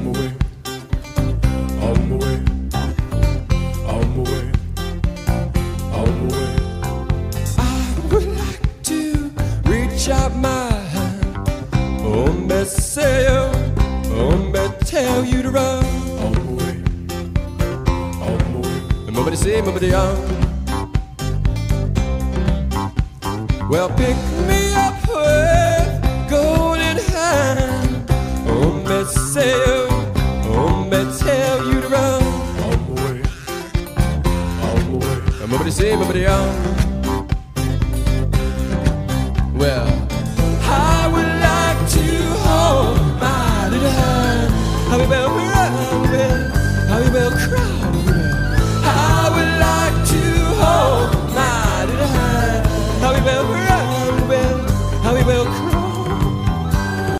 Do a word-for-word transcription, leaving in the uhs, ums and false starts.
on my way, on my way, on my way, on my way. I would like to reach out my hand, oh, me say, oh, me tell you to run. On my way, on my way. And nobody say, nobody on. Well, pick me up with golden hand. Oh, me say, oh, me tell you to run. On my way, on my way. And nobody say, nobody on.